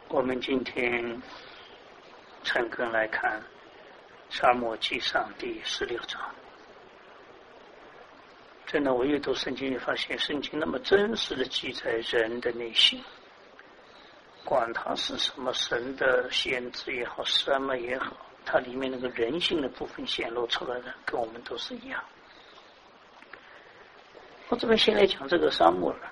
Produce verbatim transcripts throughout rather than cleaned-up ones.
我们今天诚恳来看沙漠记上第十六章。真的，我阅读圣经，发现圣经那么真实的记载人的内心，管他是什么神的先知也好，什么也好，它里面那个人性的部分显露出来的，跟我们都是一样。我这边先来讲这个沙漠了。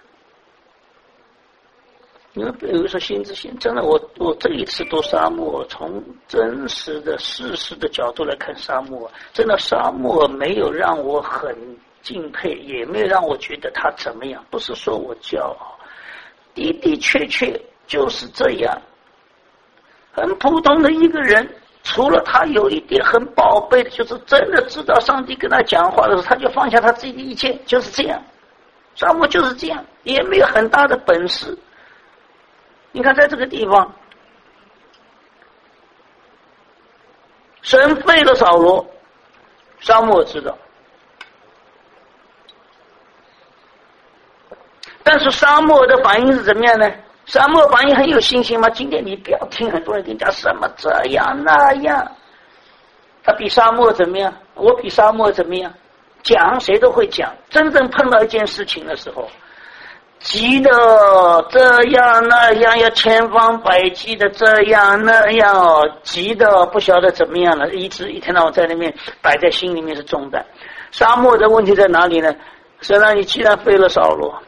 因为比如说先知性，真的我我这一次读沙漠，从真实的事实的角度来看沙漠，真的沙漠没有让我很敬佩，也没有让我觉得他怎么样，不是说我骄傲，的的确确就是这样，很普通的一个人，除了他有一点很宝贝的，就是真的知道上帝跟他讲话的时候，他就放下他自己的一切，就是这样。沙漠就是这样，也没有很大的本事。你看在这个地方，神废了扫罗，沙漠知道，但是沙漠的反应是怎么样呢？沙漠反应很有信心吗？今天你不要听很多人跟你讲什么这样那样，他比沙漠怎么样？我比沙漠怎么样？讲谁都会讲，真正碰到一件事情的时候，急的这样那样，要千方百计的这样那样，急的不晓得怎么样了，一直一天到晚在那边摆在心里面是重担。沙漠的问题在哪里呢？神让你既然废了扫罗，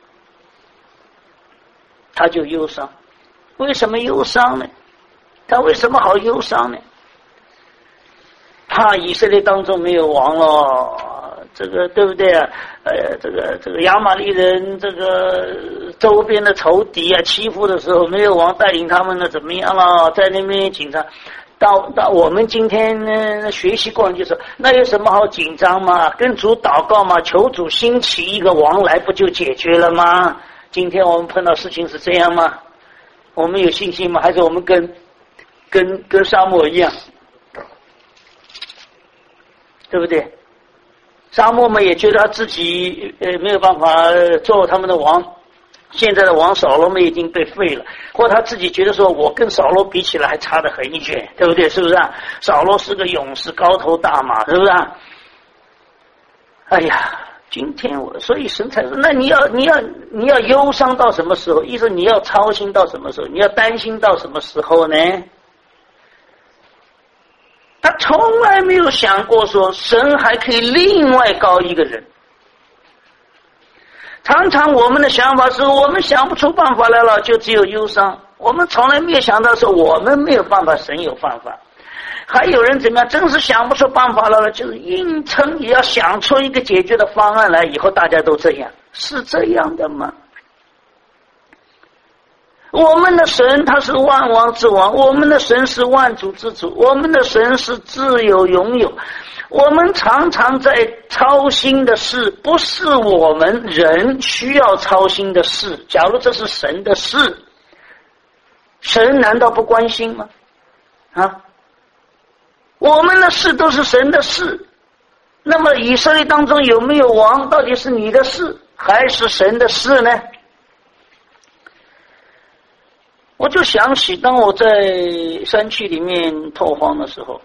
他就忧伤。为什么忧伤呢？他为什么好忧伤呢？怕以色列当中没有王了，这个对不对啊？呃，这个这个亚玛力人这个周边的仇敌啊，欺负的时候没有王带领他们呢，怎么样了？在那边紧张。到到我们今天呢学习过就是，那有什么好紧张吗？跟主祷告嘛，求主兴起一个王来，不就解决了吗？今天我们碰到事情是这样吗？我们有信心吗？还是我们跟跟跟沙漠一样？对不对？沙漠嘛也觉得他自己呃没有办法做他们的王，现在的王扫罗们已经被废了，或他自己觉得说我跟扫罗比起来还差得很一截，对不对？是不是啊？扫罗是个勇士，高头大马，是不是啊？哎呀，今天我所以神才说，那你要你要你要忧伤到什么时候？意思你要操心到什么时候？你要担心到什么时候呢？他从来没有想过说神还可以另外高一个人。常常我们的想法是我们想不出办法来了，就只有忧伤。我们从来没有想到说我们没有办法，神有办法。还有人怎么样，真是想不出办法来了，就是硬撑也要想出一个解决的方案来，以后大家都这样，是这样的吗？我们的神他是万王之王，我们的神是万主之主，我们的神是自有永有。我们常常在操心的事，不是我们人需要操心的事。假如这是神的事，神难道不关心吗？啊，我们的事都是神的事。那么以色列当中有没有王，到底是你的事还是神的事呢？我就想起当我在山区里面拓荒的时候，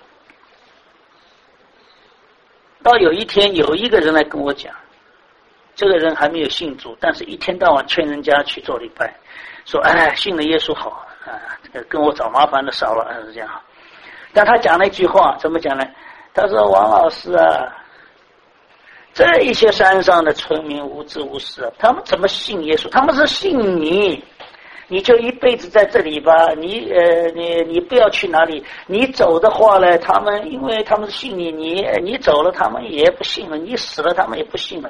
到有一天有一个人来跟我讲，这个人还没有信主，但是一天到晚劝人家去做礼拜，说哎，信了耶稣好啊，这个跟我找麻烦的少了，是这样。但他讲了一句话，怎么讲呢？他说王老师啊，这一些山上的村民无知无识，他们怎么信耶稣？他们是信你，你就一辈子在这里吧，你呃你你不要去哪里，你走的话呢，他们因为他们是信你，你你走了他们也不信了，你死了他们也不信了。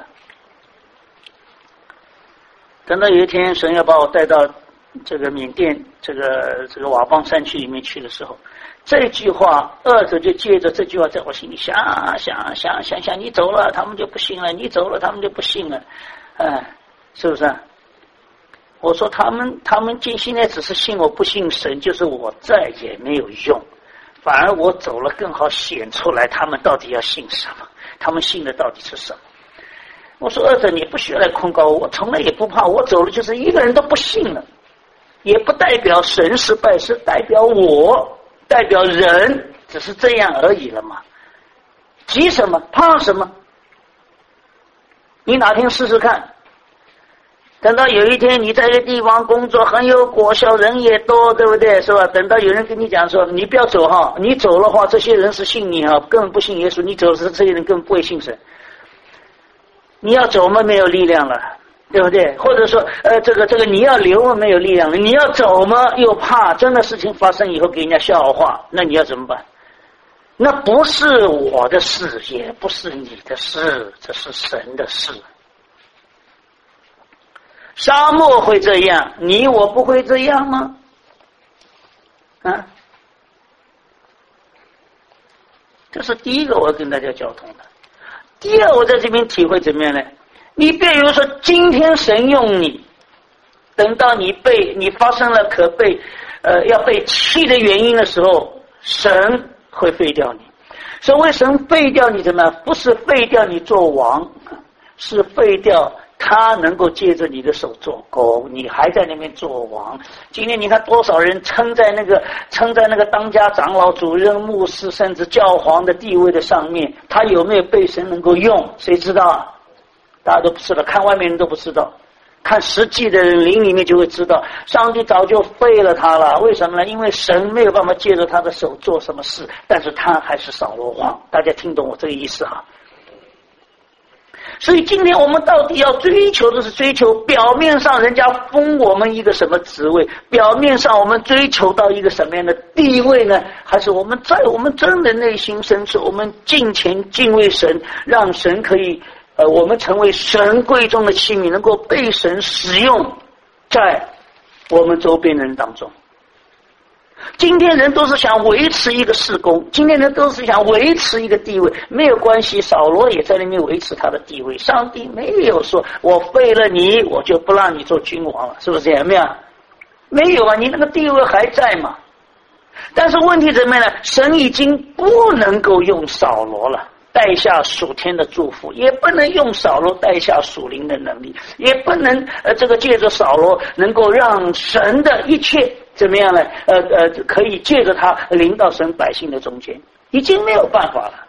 等到有一天神要把我带到这个缅甸这个这个瓦邦山区里面去的时候，这句话二者就借着这句话在我心里想想想想想，你走了他们就不信了，你走了他们就不信了，哎，是不是啊？我说他们他们现在只是信我不信神，就是我再也没有用，反而我走了更好显出来他们到底要信什么，他们信的到底是什么。我说二者你不需要来控告我，我从来也不怕，我走了就是一个人都不信了。 也不代表神失败，是代表我，代表人，只是这样而已了嘛。急什么？怕什么？你哪天试试看，等到有一天你在一个地方工作很有果效，人也多，对不对？是吧？等到有人跟你讲说你不要走哈，你走的话这些人是信你哈，根本不信耶稣，你走时这些人根本不会信神。你要走嘛，没有力量了，对不对？或者说呃这个这个你要留嘛，没有力量了，你要走嘛，又怕真的事情发生以后给人家笑话，那你要怎么办？那不是我的事，也不是你的事，这是神的事。沙漠会这样，你我不会这样吗？啊，这是第一个我要跟大家交通的。第二，我在这边体会怎么样呢？你比如说今天神用你，等到你被你发生了可被呃要被弃的原因的时候，神会废掉你。所谓神废掉你怎么样？不是废掉你做王，是废掉他能够借着你的手做工，你还在那边做王。今天你看多少人撑在那个撑在那个当家长老、主任、牧师甚至教皇的地位的上面，他有没有被神能够用？谁知道啊？大家都不知道，看外面人都不知道，看实际的人灵里面就会知道，上帝早就废了他了。为什么呢？因为神没有办法借着他的手做什么事，但是他还是扫罗王。大家听懂我这个意思哈？所以今天我们到底要追求的是追求表面上人家封我们一个什么职位，表面上我们追求到一个什么样的地位呢？还是我们在我们真的内心深处，我们敬虔敬畏神，让神可以呃，我们成为神贵重的器皿，能够被神使用在我们周边人当中。今天人都是想维持一个事工，今天人都是想维持一个地位，没有关系，扫罗也在那边维持他的地位。上帝没有说我废了你，我就不让你做君王了，是不是这样？没有，没有啊，你那个地位还在嘛。但是问题怎么样呢？神已经不能够用扫罗了带下属天的祝福，也不能用扫罗带下属灵的能力，也不能呃这个借着扫罗能够让神的一切怎么样呢？呃呃，可以借着他临到神百姓的中间，已经没有办法了。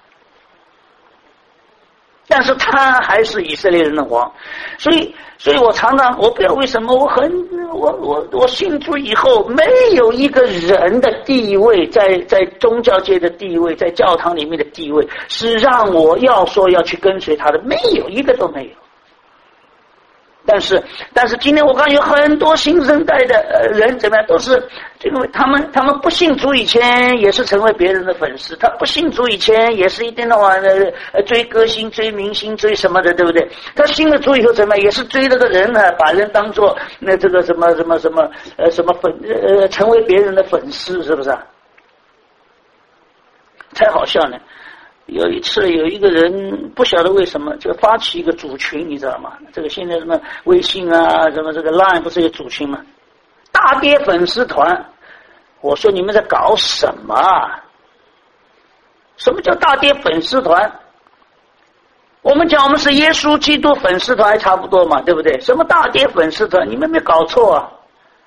但是他还是以色列人的王，所以，所以我常常，我不知道为什么，我很，我我我信主以后，没有一个人的地位，在在宗教界的地位，在教堂里面的地位，是让我要说要去跟随他的，没有一个都没有。但是，但是今天我看有很多新生代的呃人怎么样，都是这个他们他们不信主以前也是成为别人的粉丝，他不信主以前也是一天到晚的呃追歌星、追明星、追什么的，对不对？他信了主以后怎么样，也是追这个人呢，把人当做那这个什么什么什么呃什么粉呃成为别人的粉丝，是不是啊？太好笑了。有一次有一个人不晓得为什么就发起一个组群，你知道吗？这个现在什么微信啊，什么这个 Line 不是有组群吗？大跌粉丝团，我说你们在搞什么啊？什么叫大跌粉丝团？我们讲我们是耶稣基督粉丝团还差不多嘛，对不对？什么大跌粉丝团？你们没搞错啊！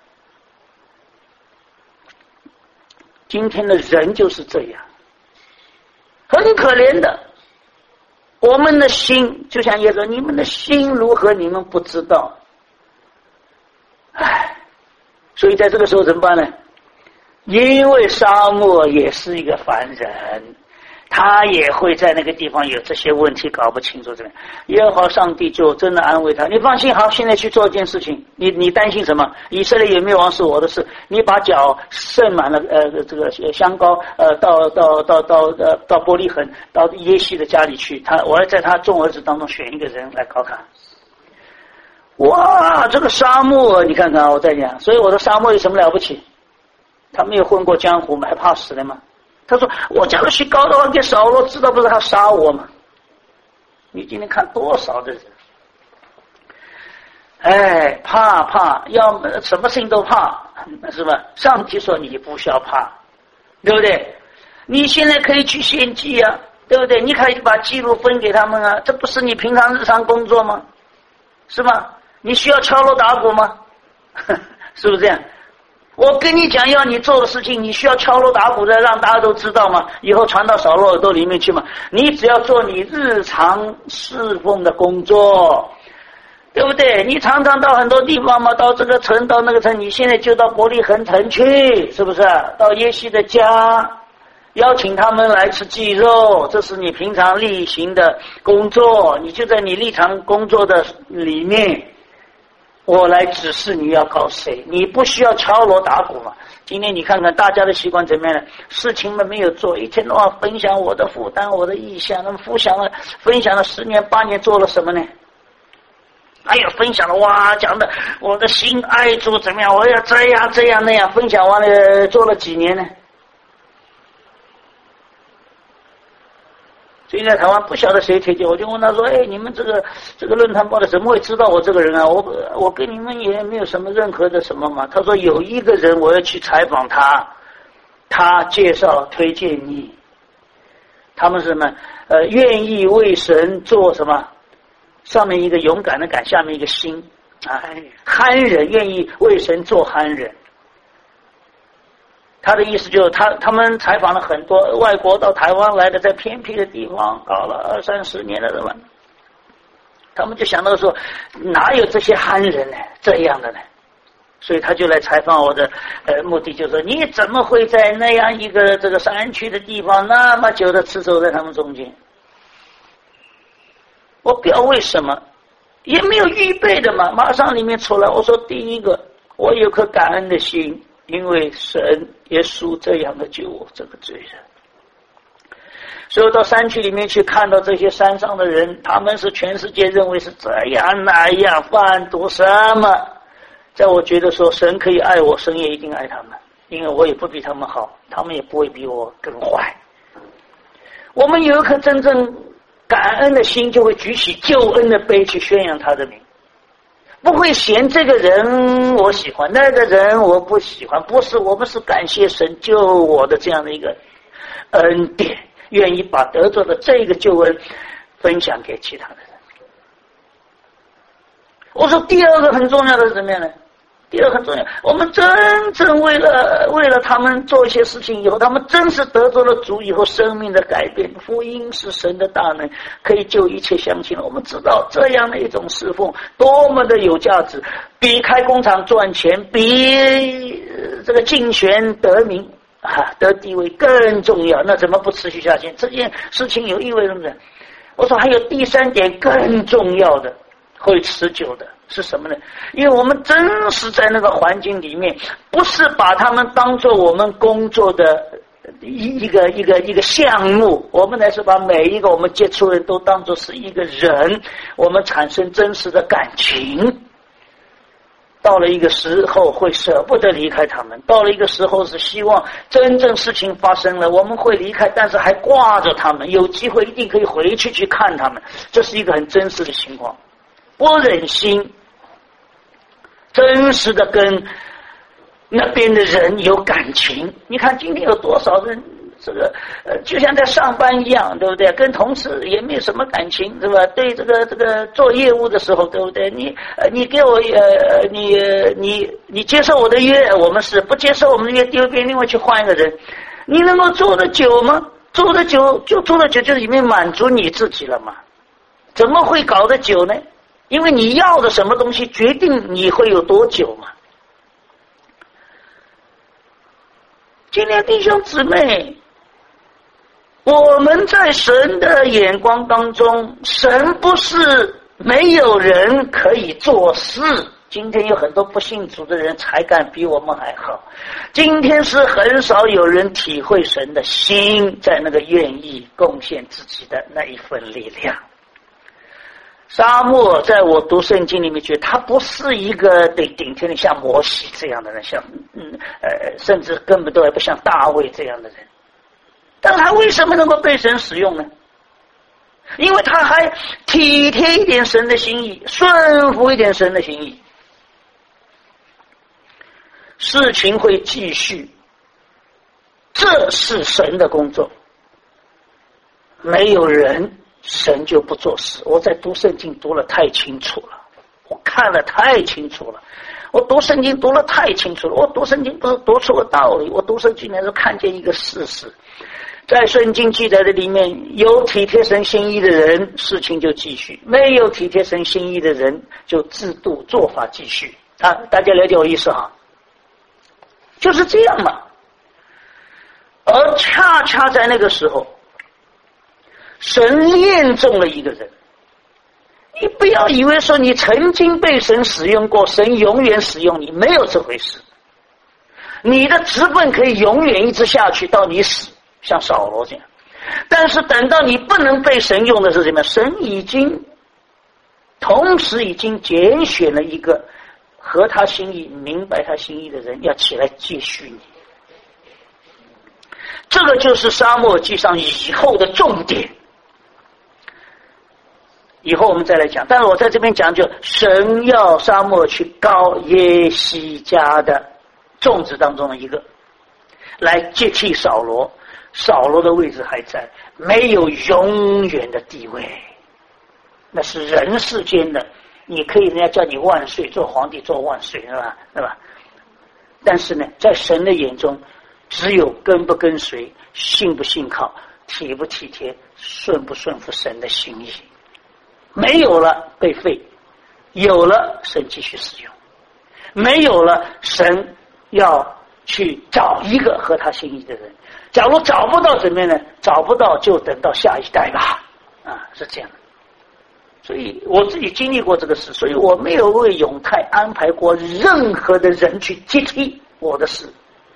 今天的人就是这样。很可怜的，我们的心就像耶稣，你们的心如何，你们不知道。唉，所以在这个时候怎么办呢？因为沙漠也是一个凡人，他也会在那个地方有这些问题搞不清楚，这样耶和华上帝就真的安慰他，你放心，好，现在去做一件事情，你你担心什么？以色列有灭亡是我的事，你把脚盛满了呃这个香膏呃到到到到呃到伯利恒，到耶西的家里去，他我要在他众儿子当中选一个人来高他。哇，这个沙漠你看看，我在讲，所以我的沙漠有什么了不起？他没有混过江湖吗？还怕死的吗？他说我假如去高的话给扫罗知道，不是他杀我吗？你今天看多少的人，哎，怕怕，要什么事情都怕，是吧？上帝说你不需要怕，对不对？你现在可以去献祭啊，对不对？你可以把记录分给他们啊，这不是你平常日常工作吗？是吗？你需要敲锣打鼓吗？是不是这样？ 我跟你讲，要你做的事情，你需要敲锣打鼓的让大家都知道吗？以后传到扫罗耳朵里面去嘛。你只要做你日常侍奉的工作，对不对？你常常到很多地方嘛，到这个城，到那个城，你现在就到伯利恒城去，是不是？到耶西的家，邀请他们来吃祭肉，这是你平常例行的工作。你就在你日常工作的里面，我来指示你要搞谁，你不需要敲锣打鼓嘛。今天你看看大家的习惯怎么样呢？事情们没有做，一天到晚分享我的负担，我的意向，那么分享了分享了十年八年，做了什么呢？哎呀，分享了哇，讲的我的心爱主怎么样，我要这样这样那样，分享完了做了几年呢？最近在台湾不晓得谁推荐，我就问他说：“哎，你们这个这个论坛报的怎么会知道我这个人啊？我我跟你们也没有什么任何的什么嘛。”他说有一个人我要去采访他，他介绍推荐你。他们是什么？呃，愿意为神做什么？上面一个勇敢的敢，下面一个心，哎，憨人愿意为神做憨人。他的意思就是他他们采访了很多外国到台湾来的，在偏僻的地方搞了二三十年的人，他们就想到说哪有这些憨人呢？这样的呢？所以他就来采访我的，呃，目的就是说你怎么会在那样一个这个山区的地方那么久的持守在他们中间？我不要为什么，也没有预备的嘛，马上里面出来。我说第一个，我有颗感恩的心。因为神耶稣这样的救我这个罪人，所以我到山区里面去看到这些山上的人，他们是全世界认为是这样那样贩毒什么，在我觉得说神可以爱我，神也一定爱他们，因为我也不比他们好，他们也不会比我更坏。我们有一颗真正感恩的心，就会举起救恩的杯去宣扬他的名，不会嫌这个人我喜欢，那个人我不喜欢，不是，我们是感谢神救我的这样的一个恩典，愿意把得着的这个救恩分享给其他的人。我说第二个很重要的是什么样呢？第二个很重要，我们真正为了为了他们做一些事情以后，他们真是得着了主以后生命的改变，福音是神的大能，可以救一切乡亲。我们知道这样的一种侍奉多么的有价值，比开工厂赚钱，比这个竞选得名啊得地位更重要。那怎么不持续下去？这件事情有意味什么呢？我说还有第三点更重要的，会持久的是什么呢？因为我们真是在那个环境里面，不是把他们当作我们工作的一个一个一个项目，我们乃是把每一个我们接触的人都当作是一个人，我们产生真实的感情。到了一个时候会舍不得离开他们，到了一个时候是希望真正事情发生了，我们会离开，但是还挂着他们，有机会一定可以回去去看他们，这是一个很真实的情况。不忍心真实的跟那边的人有感情。你看今天有多少人这个呃，就像在上班一样，对不对？跟同事也没有什么感情，对吧？对这个这个做业务的时候，对不对？你呃，你给我呃，你你你接受我的约，我们是不接受我们的约，丢一边，另外去换一个人。你能够做得久吗？做得久就做得久，就里面满足你自己了嘛？怎么会搞得久呢？因为你要的什么东西，决定你会有多久嘛。今天弟兄姊妹，我们在神的眼光当中，神不是没有人可以做事。今天有很多不信主的人才干比我们还好，今天是很少有人体会神的心，在那个愿意贡献自己的那一份力量。沙漠在我读圣经里面觉得他不是一个得顶天的像摩西这样的人，像嗯呃甚至根本都还不像大卫这样的人，但他为什么能够被神使用呢？因为他还体贴一点神的心意，顺服一点神的心意，事情会继续，这是神的工作，没有人神就不做事。我在读圣经读了太清楚了，我看了太清楚了。 我读圣经读得太清楚了，我读圣经不是读出个道理，我读圣经的时候看见一个事实，在圣经记载的里面，有体贴神心意的人，事情就继续；没有体贴神心意的人，就制度做法继续。啊，大家了解我意思哈？就是这样嘛。而恰恰在那个时候，神练中了一个人。你不要以为说你曾经被神使用过，神永远使用你，没有这回事。你的职分可以永远一直下去到你死，像扫罗这样。但是等到你不能被神用的是什么？神已经同时已经拣选了一个合他心意、明白他心意的人，要起来接续你。这个就是撒母耳记上以后的重点。以后我们再来讲，但是我在这边讲，就神要撒母耳去膏耶西家的众子当中的一个，来接替扫罗。扫罗的位置还在，没有永远的地位，那是人世间的。你可以人家叫你万岁，做皇帝做万岁，是吧？对吧？但是呢，在神的眼中，只有跟不跟随，信不信靠，体不体贴，顺不顺服神的心意。没有了被废，有了神继续使用，没有了神要去找一个合他心意的人。假如找不到怎么样呢？找不到就等到下一代吧，啊，是这样。所以我自己经历过这个事，所以我没有为永泰安排过任何的人去接替我的事，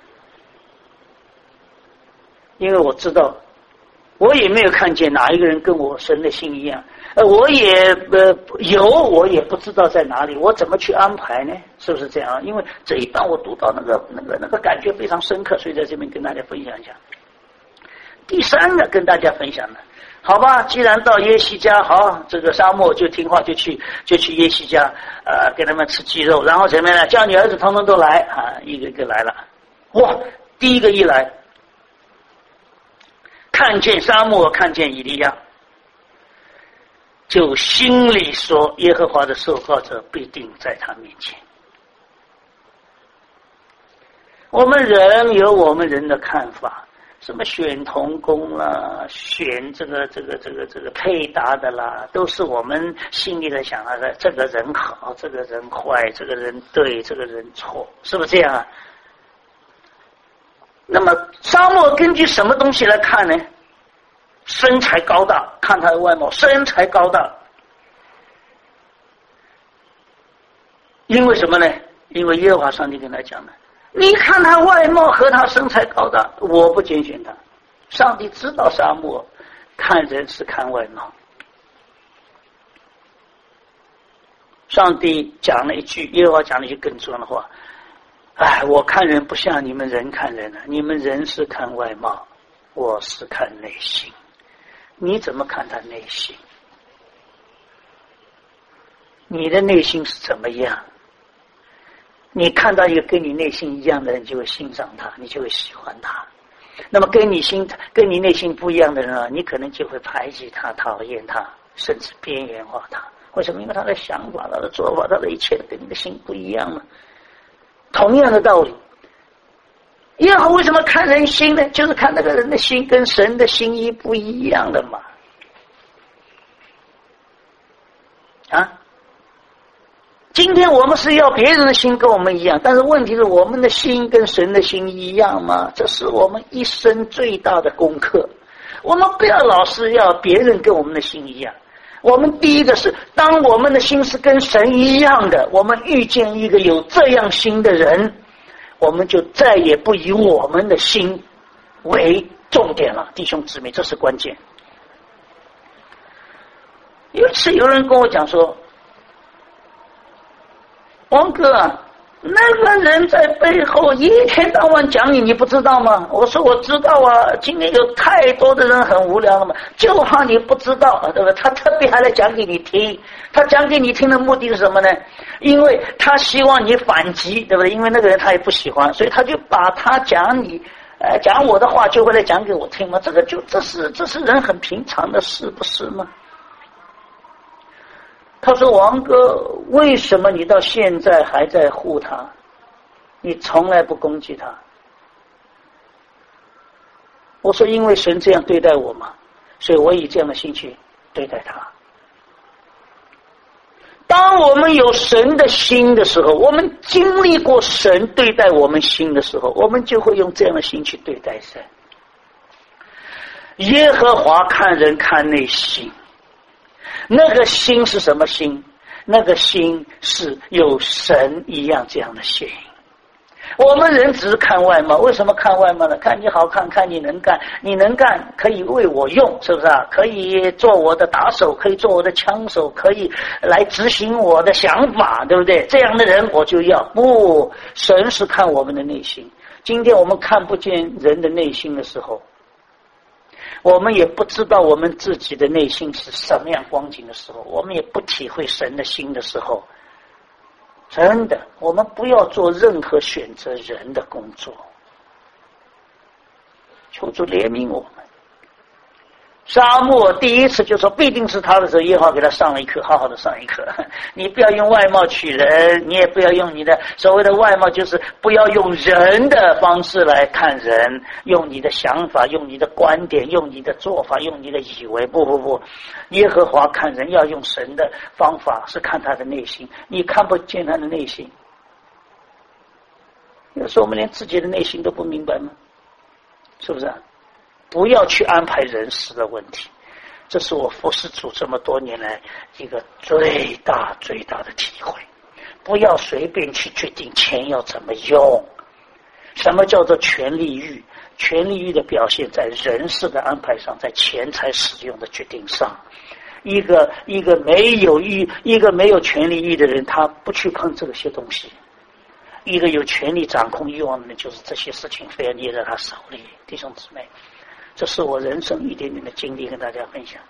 因为我知道，我也没有看见哪一个人跟我神的心一样。呃，我也呃有，我也不知道在哪里，我怎么去安排呢？是不是这样？因为这一段我读到那个那个那个感觉非常深刻，所以在这边跟大家分享一下。第三个跟大家分享的，好吧？既然到耶西家，好，这个撒母耳就听话，就去就去耶西家，呃，给他们吃鸡肉，然后怎么样呢？叫你儿子统统都来啊，一个一个来了。哇，第一个一来，看见撒母耳，看见以利亚。就心里说，耶和华的受膏者必定在他面前。我们人有我们人的看法，什么选童工啦，选这个这个这个这个配搭的啦，都是我们心里在想啊，这个人好，这个人坏，这个人对，这个人错，是不是这样啊？那么撒母耳根据什么东西来看呢？身材高大，看他的外貌，身材高大。因为什么呢？因为耶和华上帝跟他讲了，你看他外貌和他身材高大，我不拣选他。上帝知道撒母耳看人是看外貌。上帝讲了一句，耶和华讲了一句更重要的话，哎，我看人不像你们人看人啊，你们人是看外貌，我是看内心。你怎么看他内心？你的内心是怎么样？你看到一个跟你内心一样的人，就会欣赏他，你就会喜欢他。那么跟你心跟你内心不一样的人啊，你可能就会排挤他、讨厌他，甚至边缘化他。为什么？因为他的想法、他的做法、他的一切跟你的心不一样嘛。同样的道理，耶和华为什么看人心呢？就是看那个人的心跟神的心意不一样的嘛。啊，今天我们是要别人的心跟我们一样，但是问题是我们的心跟神的心一样吗？这是我们一生最大的功课。我们不要老是要别人跟我们的心一样。我们第一个是，当我们的心是跟神一样的，我们遇见一个有这样心的人，我们就再也不以我们的心为重点了，弟兄姊妹，这是关键。有一次有人跟我讲说，王哥啊，那个人在背后一天到晚讲你，你不知道吗？我说我知道啊，今天有太多的人很无聊了嘛，就怕你不知道，对吧？他特别还来讲给你听，他讲给你听的目的是什么呢？因为他希望你反击，对不对？因为那个人他也不喜欢，所以他就把他讲你呃讲我的话就会来讲给我听嘛，这个就这是这是人很平常的事，不是吗？ 他说王哥，为什么你到现在还在护他？你从来不攻击他。我说因为神这样对待我嘛，所以我以这样的心去对待他。当我们有神的心的时候，我们经历过神对待我们心的时候，我们就会用这样的心去对待神。耶和华看人看内心，那个心是什么心？那个心是有神一样这样的心。我们人只是看外貌，为什么看外貌呢？看你好看，看你能干，你能干可以为我用，是不是啊？可以做我的打手，可以做我的枪手，可以来执行我的想法，对不对？这样的人我就要。不，神是看我们的内心。今天我们看不见人的内心的时候，我们也不知道我们自己的内心是什么样光景的时候，我们也不体会神的心的时候，真的，我们不要做任何选择人的工作。求主怜悯我们。沙漠第一次就说必定是他的时候，耶和华给他上了一课，好好的上一课。你不要用外貌取人，你也不要用你的所谓的外貌，就是不要用人的方式来看人，用你的想法，用你的观点，用你的做法，用你的以为。不不不，耶和华看人要用神的方法，是看他的内心。你看不见他的内心，有时候我们连自己的内心都不明白吗？是不是啊？不要去安排人事的问题，这是我服侍主这么多年来一个最大最大的体会。不要随便去决定钱要怎么用。什么叫做权力欲？权力欲的表现在人事的安排上，在钱财使用的决定上。一个一个没有欲一个没有权力欲的人，他不去碰这些东西。一个有权力掌控欲望的人，就是这些事情非要捏在他手里。弟兄姊妹，这是我人生一点点的经历，跟大家分享。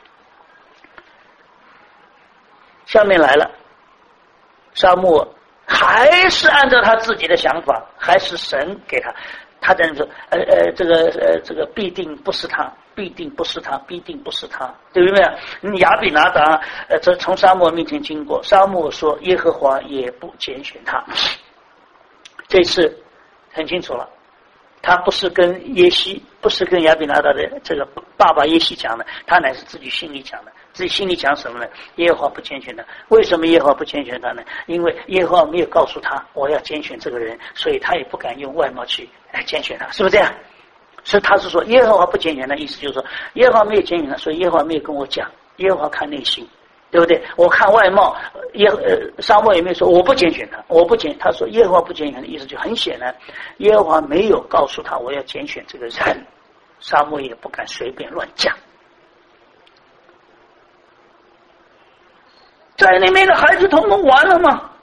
下面来了，沙漠还是按照他自己的想法，还是神给他，他在那说，呃呃，这个呃这个必定不是他，必定不是他，必定不是他，对不对？亚比拿达呃，这从沙漠面前经过，沙漠说耶和华也不拣选他，这次很清楚了。他不是跟耶西，不是跟亚比拿达的这个爸爸耶西讲的，他乃是自己心里讲的。自己心里讲什么呢？耶和华不拣选他。为什么耶和华不拣选他呢？因为耶和华没有告诉他我要拣选这个人，所以他也不敢用外貌去来拣选他，是不是这样？所以他是说耶和华不拣选他，意思就是说耶和华没有拣选他，所以耶和华没有跟我讲，耶和华看内心，对不对？我看外貌，耶呃沙漠也没有说我不拣选他，我不拣，他说耶和华不拣选的意思就很显然，耶和华没有告诉他我要拣选这个人，沙漠也不敢随便乱讲。在那边的孩子统统完了吗？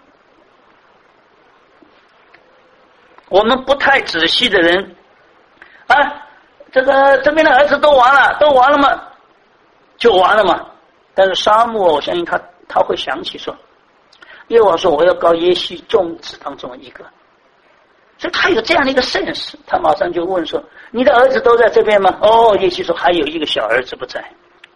我们不太仔细的人啊，这个这边的儿子都完了，都完了吗？就完了吗？但是沙漠，我相信他他会想起说，耶和华说我要膏耶西众子当中一个，所以他有这样的一个 sense， 他马上就问说，你的儿子都在这边吗？哦，耶西说还有一个小儿子不在。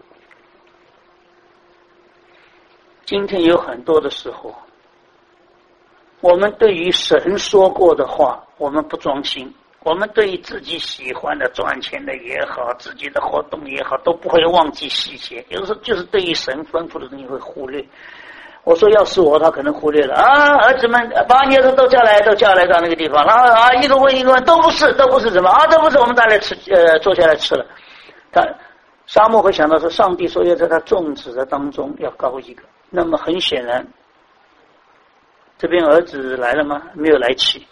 今天有很多的时候，我们对于神说过的话我们不装心，我们对于自己喜欢的赚钱的也好，自己的活动也好，都不会忘记细节，有时候就是对于神吩咐的东西会忽略。我说要是我，他可能忽略了啊，儿子们把你的都叫来，都叫来到那个地方，然后啊一个问一个问，都不是，都不是什么啊，都不是，我们大家吃呃坐下来吃了。他沙漠会想到说，上帝说要在他众子的当中要高一个，那么很显然，这边儿子来了吗？没有来齐。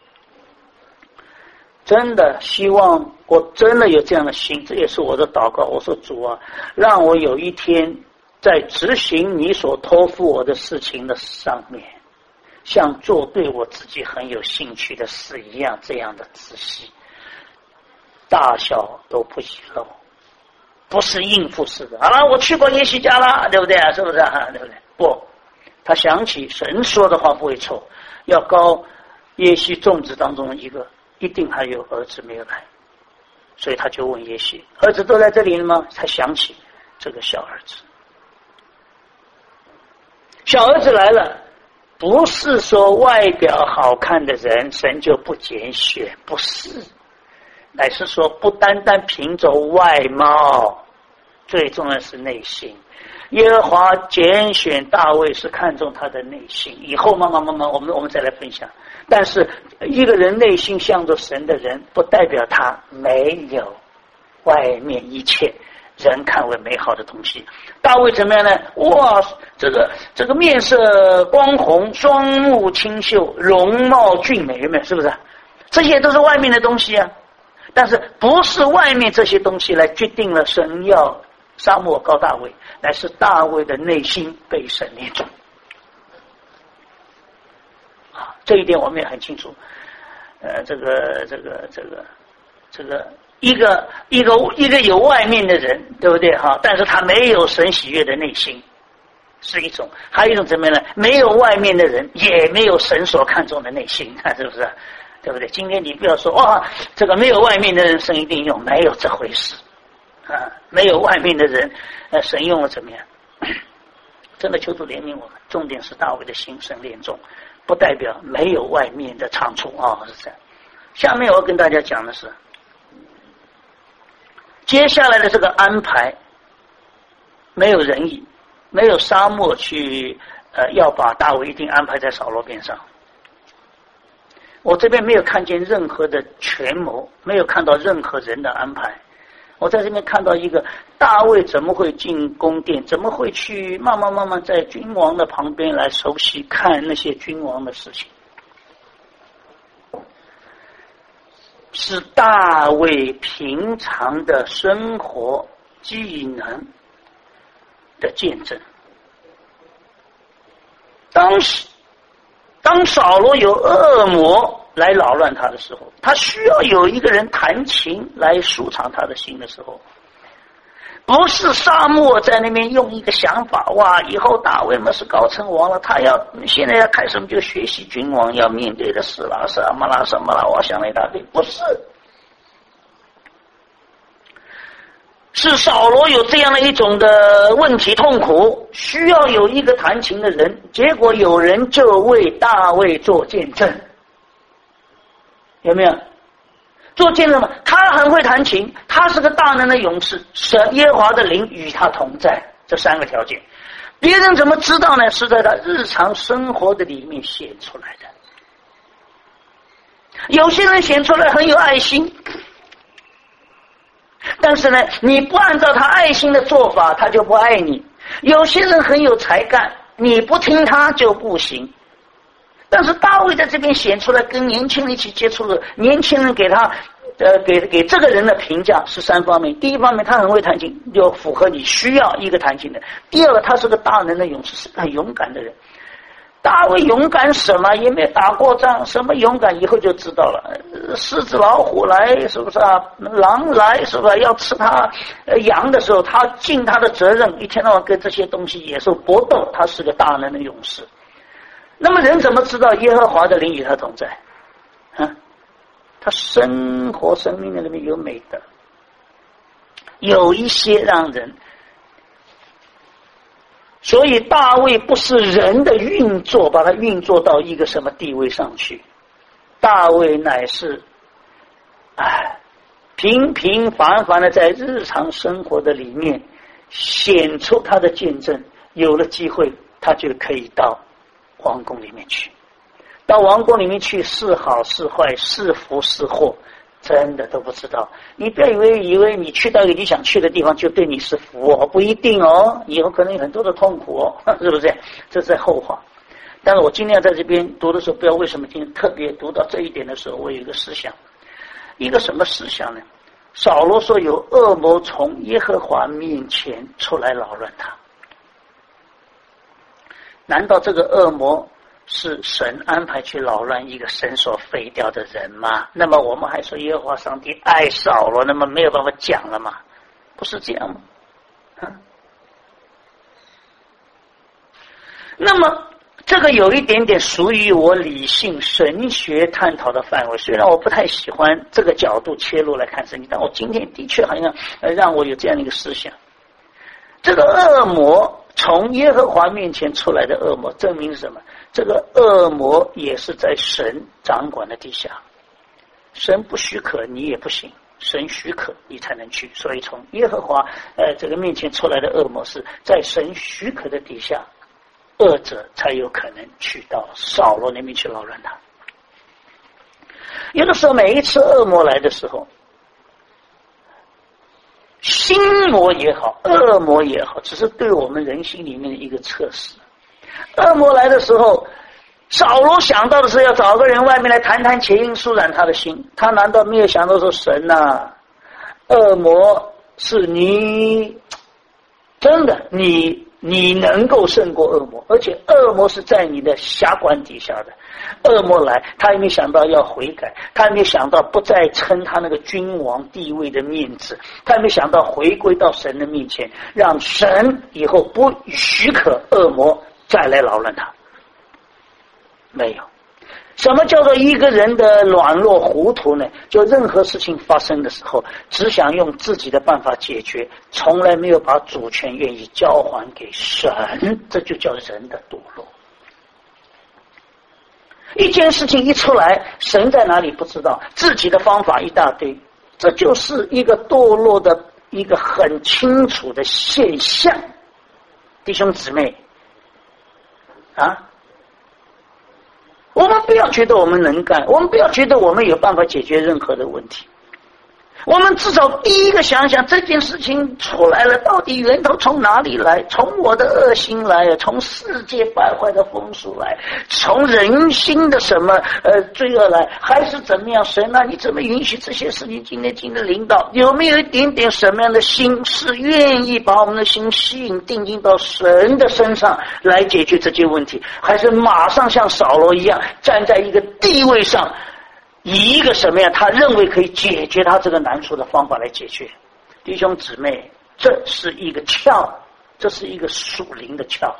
真的希望我真的有这样的心，这也是我的祷告。我说主啊，让我有一天在执行你所托付我的事情的上面，像做对我自己很有兴趣的事一样，这样的仔细，大小都不遗漏，不是应付式的。好了，我去过耶西家了，对不对啊？是不是啊？对不对？不，他想起神说的话不会错，要膏耶西众子当中的一个，一定还有儿子没有来，所以他就问耶西，儿子都在这里了吗？才想起这个小儿子。 小儿子来了，不是说外表好看的人神就不拣选，不是，乃是说不单单凭着外貌，最重要是内心。耶和华拣选大卫是看重他的内心，以后慢慢慢慢我们我们再来分享。但是一个人内心向着神的人，不代表他没有外面一切人看为美好的东西。大卫怎么样呢？哇，这个这个面色光红，双目清秀，容貌俊美，有没有？是不是？这些都是外面的东西啊。但是不是外面这些东西来决定了神要撒母耳膏大卫，乃是大卫的内心被神念中。啊，这一点我们也很清楚。呃，这个这个这个这个一个一个一个有外面的人，对不对哈？但是他没有神喜悦的内心，是一种；还有一种怎么样呢？没有外面的人，也没有神所看重的内心，看是不是？对不对？今天你不要说哇，这个没有外面的人神一定用，没有这回事啊！没有外面的人，呃，神用了怎么样？真的求主怜悯我们。重点是大卫的心神恋中，不代表没有外面的长处啊、哦，是这样。下面我要跟大家讲的是，接下来的这个安排没有仁义，没有沙漠去呃要把大卫一定安排在扫罗边上。我这边没有看见任何的权谋，没有看到任何人的安排。我在这边看到一个大卫怎么会进宫殿，怎么会去慢慢慢慢在君王的旁边来熟悉看那些君王的事情，是大卫平常的生活技能的见证。当时当扫罗有恶魔来扰乱他的时候，他需要有一个人弹琴来舒畅他的心的时候，不是沙漠在那边用一个想法，哇，以后大卫嘛是高称王了，他要现在要开始就学习君王要面对的事啦，什么啦什么啦，我想了一大堆，不是，是扫罗有这样的一种的问题痛苦，需要有一个弹琴的人，结果有人就为大卫做见证，有没有？做见证吗？他很会弹琴，他是个大能的勇士，神耶和华的灵与他同在，这三个条件，别人怎么知道呢？是在他日常生活的里面显出来的。有些人显出来很有爱心，但是呢，你不按照他爱心的做法，他就不爱你。有些人很有才干，你不听他就不行。但是大卫在这边显出来，跟年轻人一起接触的，年轻人给他呃给给这个人的评价是三方面。第一方面，他很会弹琴，就符合你需要一个弹琴的。第二个，他是个大能的勇士，是个很勇敢的人。大卫勇敢什么？也没打过仗，什么勇敢以后就知道了。狮子老虎来是不是啊？狼来是不是、啊、要吃他羊的时候，他尽他的责任，一天到晚跟这些东西野兽搏斗，他是个大能的勇士。那么人怎么知道耶和华的灵与他同在？啊，他生活生命的里面有美德，有一些让人。所以大卫不是人的运作把他运作到一个什么地位上去，大卫乃是哎平平凡凡的在日常生活的里面显出他的见证，有了机会他就可以到王宫里面去，到王宫里面去是好是坏是福是祸真的都不知道。你不要以为以为你去到一个你想去的地方就对你是福哦，不一定哦，以后可能有很多的痛苦哦，是不是？这是后话。但是我今天在这边读的时候，不知道为什么今天特别读到这一点的时候，我有一个思想，一个什么思想呢？扫罗说有恶魔从耶和华面前出来扰乱他，难道这个恶魔是神安排去扰乱一个神所废掉的人吗？那么我们还说耶和华上帝爱扫罗，那么没有办法讲了吗？不是这样吗？啊、那么这个有一点点属于我理性神学探讨的范围，虽然我不太喜欢这个角度切入来看圣经，但我今天的确好像让我有这样的一个思想。这个恶魔从耶和华面前出来的恶魔，证明什么？这个恶魔也是在神掌管的底下，神不许可你也不行，神许可你才能去。所以从耶和华呃这个面前出来的恶魔是在神许可的底下，恶者才有可能去到扫罗那边去扰乱他。有的时候每一次恶魔来的时候，心魔也好，恶魔也好，只是对我们人心里面的一个测试。恶魔来的时候，扫罗想到的是要找个人外面来谈谈前因，舒展他的心。他难道没有想到说，神呐、啊，恶魔是你真的你你能够胜过恶魔，而且恶魔是在你的辖管底下的。恶魔来，他也没想到要悔改，他也没想到不再撑他那个君王地位的面子，他也没想到回归到神的面前，让神以后不许可恶魔再来扰乱他。没有。什么叫做一个人的软弱糊涂呢？就任何事情发生的时候，只想用自己的办法解决，从来没有把主权愿意交还给神，这就叫人的堕落。一件事情一出来，神在哪里不知道，自己的方法一大堆，这就是一个堕落的一个很清楚的现象。弟兄姊妹啊，我们不要觉得我们能干，我们不要觉得我们有办法解决任何的问题。我们至少第一个想想，这件事情出来了，到底源头从哪里来？从我的恶心来，从世界败坏的风俗来，从人心的什么呃罪恶来，还是怎么样？神啊，你怎么允许这些事情今天今天领导？有没有一点点什么样的心是愿意把我们的心吸引定睛到神的身上来解决这些问题？还是马上像扫罗一样站在一个地位上，以一个什么样他认为可以解决他这个难处的方法来解决？弟兄姊妹，这是一个窍，这是一个属灵的窍。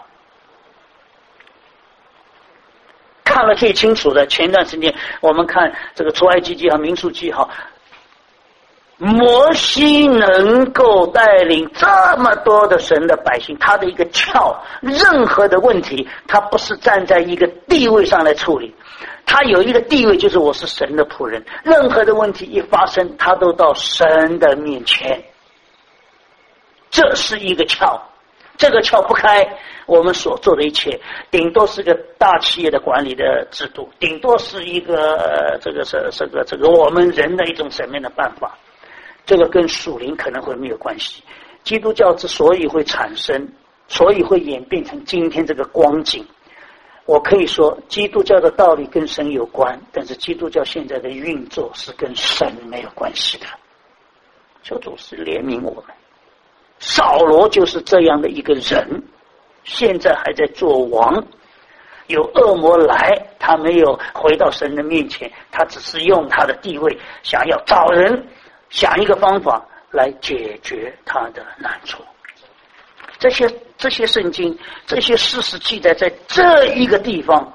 看了最清楚的，前段时间我们看这个出埃及记和民数记哈，摩西能够带领这么多的神的百姓，他的一个窍，任何的问题他不是站在一个地位上来处理，他有一个地位，就是我是神的仆人，任何的问题一发生，他都到神的面前。这是一个窍，这个窍不开，我们所做的一切顶多是个大企业的管理的制度，顶多是一个、呃、这个是这个这个我们人的一种什么样的办法，这个跟属灵可能会没有关系。基督教之所以会产生，所以会演变成今天这个光景，我可以说基督教的道理跟神有关，但是基督教现在的运作是跟神没有关系的。求主是怜悯我们。扫罗就是这样的一个人，现在还在做王，有恶魔来，他没有回到神的面前，他只是用他的地位想要找人想一个方法来解决他的难处。这些这些圣经这些事实记载在这一个地方，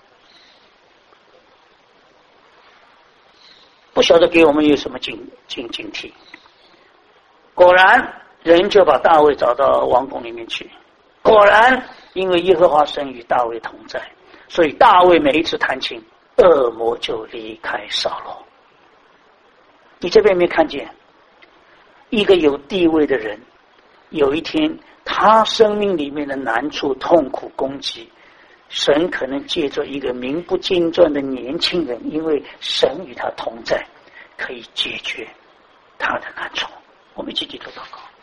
不晓得给我们有什么警警警惕。果然人就把大卫找到王宫里面去，果然因为耶和华神与大卫同在，所以大卫每一次弹琴，恶魔就离开扫罗。你这边没看见一个有地位的人，有一天他生命里面的难处痛苦攻击，神可能借着一个名不经传的年轻人，因为神与他同在，可以解决他的难处。我们一起低头祷告。